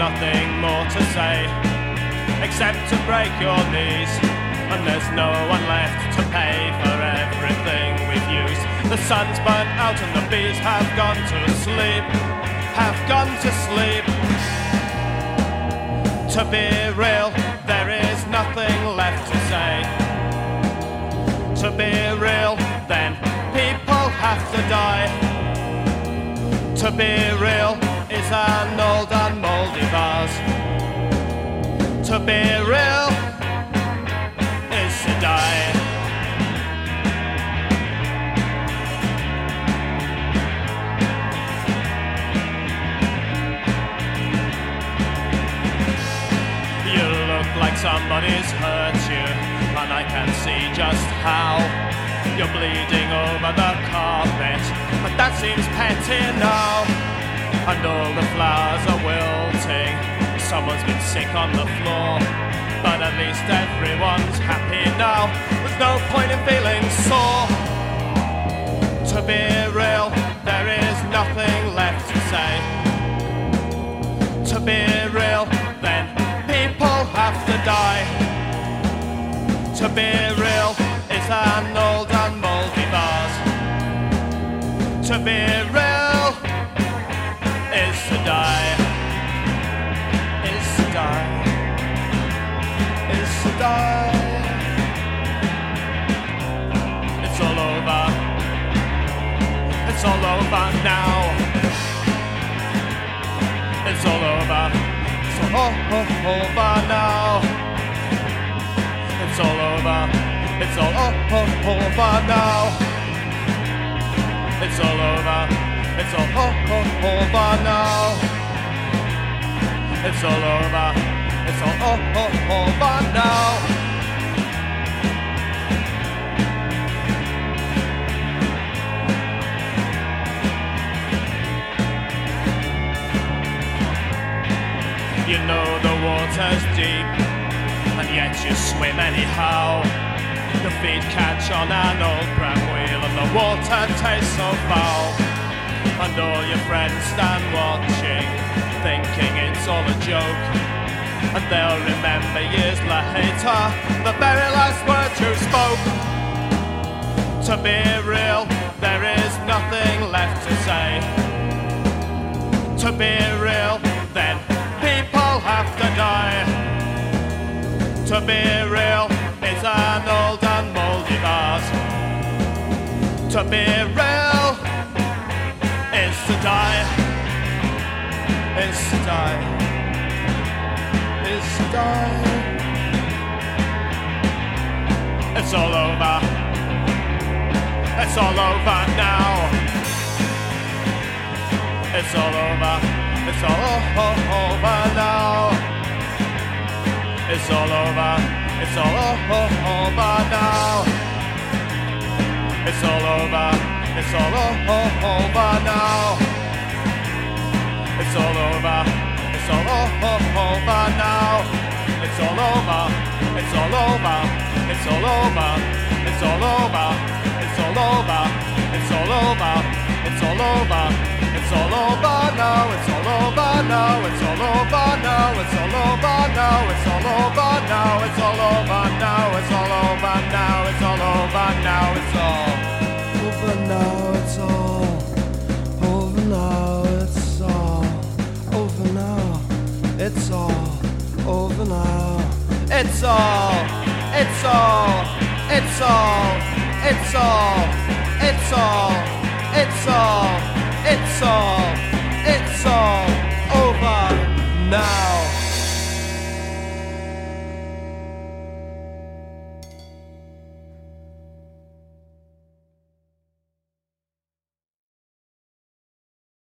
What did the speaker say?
nothing more to say except to break your knees. And there's no one left to pay for everything we've used. The sun's burnt out and the bees have gone to sleep. Have gone to sleep. To be real, there is nothing left to say. To be real, then people have to die. To be real is an old and mouldy vase. To be real is to die. You look like somebody's hurt you, and I can see just how. You're bleeding over the carpet, but that seems petty now. And all the flowers are wilting. Someone's been sick on the floor, but at least everyone's happy now. There's no point in feeling sore. To be real, there is nothing left to say. To be real, then people have to die. To be real is an old and mouldy vase. To be real is to die. Is to die. Is to die. It's all over. It's all over now. It's all over. It's all over now. It's all over. It's all over now. It's all over. It's all over now. It's all over. It's all over now. You know the water's deep, and yet you swim anyhow. Your feet catch on an old pram wheel, and the water tastes so foul. And all your friends stand watching, thinking it's all a joke. And they'll remember years later the very last words you spoke. To be real, there is nothing left to say. To be real, then people have to die. To be real is an old and mouldy vase. To be real is to die. Is to die. Is to die. It's all over. It's all over now. It's all over. It's all over now. It's all over. It's all over now. It's all over. It's all over now. It's all over. It's all over now. It's all over. It's all over. It's all over. It's all over. It's all over. It's all over. It's all over. It's all over now. It's all over now. It's all over now. It's all over now. It's all over now. It's all over now. It's all over now. It's all over now. It's all over now. It's all over now. It's all over now. It's all over now. It's all. It's all. It's all. It's all. It's all. It's all. It's all.